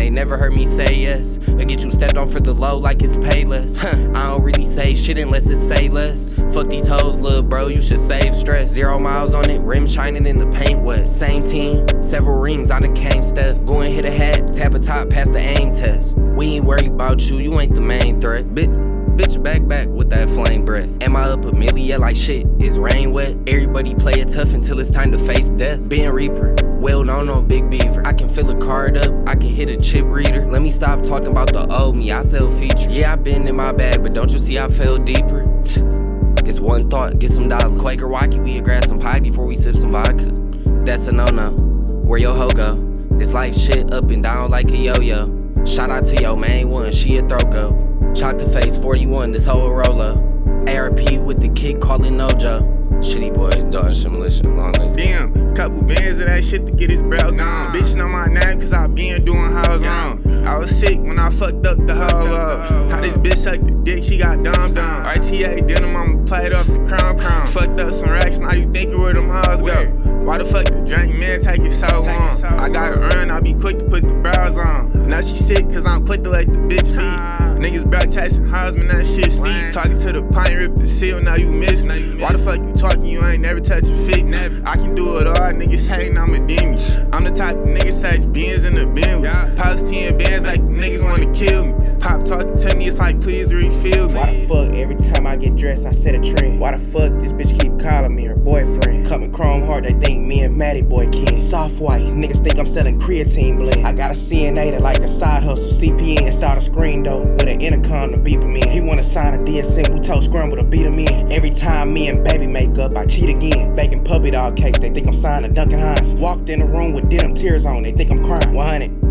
they never heard me say yes. Or get you stepped on for the low like it's payless. I don't really say shit unless it's say less. Fuck these hoes, lil' bro, you should save stress. 0 miles on it, rim shining in the paint wet. Same team, several rings, I done came Steph. Go and hit a hat, tap a top, pass the aim test. We ain't worried about you ain't the main threat. Bitch, back with that flame breath. Am I up a million? Yeah, like shit, is rain wet? Everybody play it tough until it's time to face death. Ben Reaper, well known on Big Beaver. I can fill a card up, I can hit a chip reader. Let me stop talking about the old me, I sell features. Yeah, I been in my bag, but don't you see I fell deeper? It's one thought, get some dollars. Quaker Wacky, we grab some pie before we sip some vodka. That's a no-no, where your hoe go? This life shit up and down like a yo-yo. Shout out to your main one, she a throat go. Chalk the face, 41, this whole Rolo. ARP with the kick, callin' Nojo. Shitty boys, dodge some militia, long as damn, couple bands of that shit to get his brow gone. Bitchin' on my name cause I been doing hoes wrong. I was sick when I fucked up the hoe up. How this bitch suck the dick, she got dumb. RTA denim, I'ma play it off the crown. Fucked up some racks, now you thinkin' where them hoes go. Why the fuck the drink, man, take it so long? I gotta run, I be quick to put the brows on. Now she sick cause I'm quick to let the bitch be. Niggas back chasing hoes, man, that shit Steve. Talking to the pint, rip the seal, now you miss me. Why the fuck you talking, you ain't never touch a feet? I can do it all, niggas hating, I'm a demon. I'm the type of nigga search beans in the bin with. Post 10 bands like niggas wanna kill me. Pop talking to me, it's like please refill me. Why the fuck every time I get dressed I set a trend? Why the fuck this bitch keep calling me her boyfriend? Coming chrome hard, they think me and Maddie boy kin. Soft white, niggas think I'm selling creatine blend. I got a CNA that like a side hustle. CPN installed a screen door with an intercom to beep him in. He wanna sign a DSM, we told Scramble to beat him in. Every time me and baby make up, I cheat again. Baking puppy dog cakes, they think I'm signing Duncan Hines. Walked in the room with denim tears on, they think I'm crying. 100.